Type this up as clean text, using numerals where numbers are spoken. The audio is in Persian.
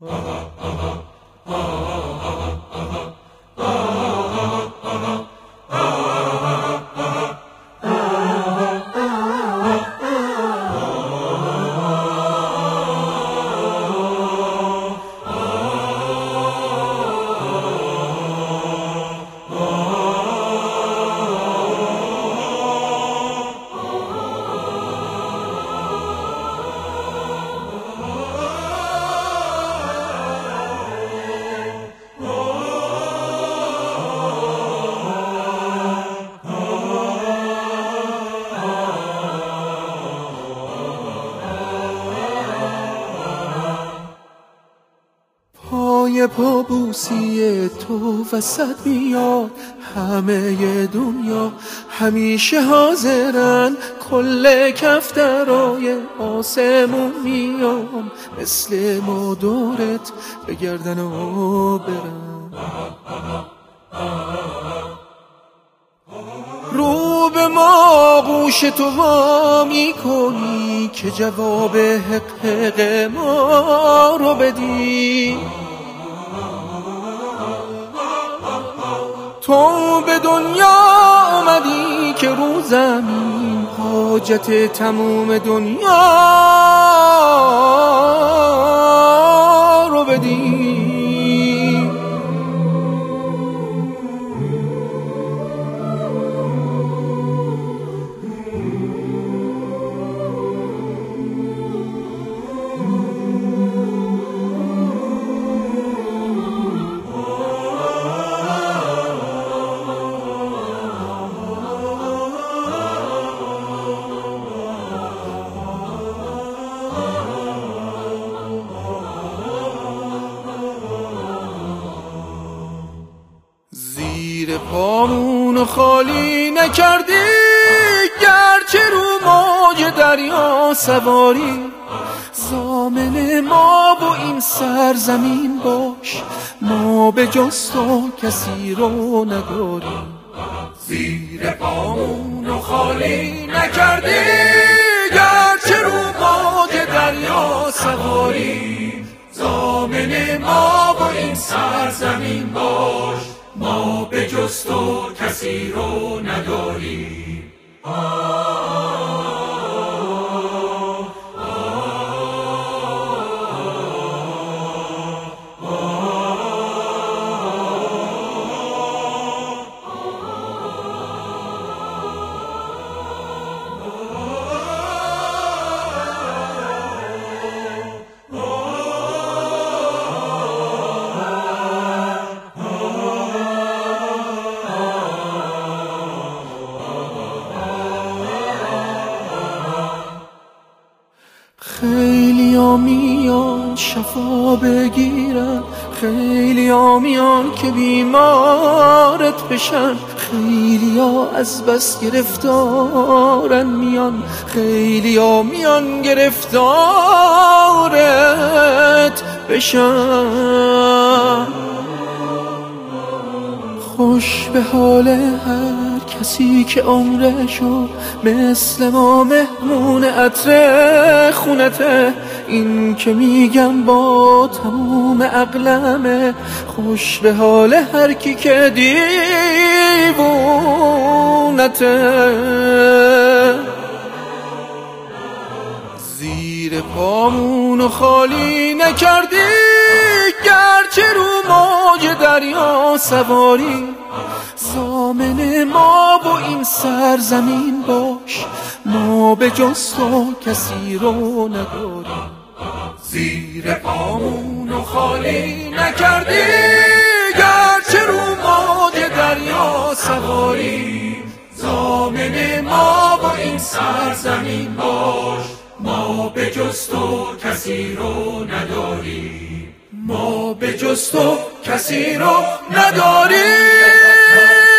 پای پابوسی تو وسط میاد همه دنیا، همیشه حاضرن کل کفترای آسمون میام، مثل ما دورت بگردن و برن. رو به ما گوش تو وا میکنی که جواب حق حق ما رو بدی. تو به دنیا آمدی که رو زمین حاجت تموم دنیا رو بدی. زیر پامونو خالی نکردی، گرچه رو موج دریا سواری. ضامن ما و این سرزمین باش، ما به جز تو کسی رو نداریم. زیر پامونو خالی نکردی، گرچه رو موج دریا سواری. ضامن ما و این سرزمین باش، ما به جز تو کسی رو نداریم. خیلی ها میان شفا بگیرن، خیلی ها میان که بیمارت بشن. خیلی ها از بس گرفتارن میان، خیلی ها میان گرفتارت بشن. خوش به حال هر کسی که عمرشو مثل ما مهمون عطر خونته. این که میگم با تموم عقلمه، خوش به حال هر کی که دیوونته. زیر پامونو خالی نکردی، گرچه رو موج دریا سواری. ضامن ما و این سرزمین باش، ما به جز تو کسی رو نداریم. زیر پامونو خالی نکردی، گرچه رو موج دریا سواری. ضامن ما و این سرزمین باش، ما به جز تو کسی رو نداریم. ما به جز تو کسی رو نداریم.